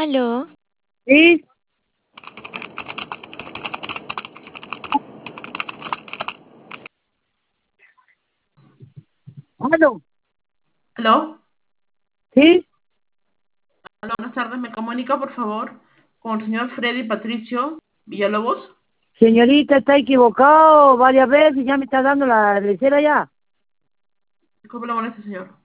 Aló, Sí, aló, Aló, sí, aló, buenas tardes. Me comunica, por favor, con el señor Freddy Patricio Villalobos. señorita, está equivocado varias veces, ya me está dando la lecera ya. Disculpe la molestia, señor.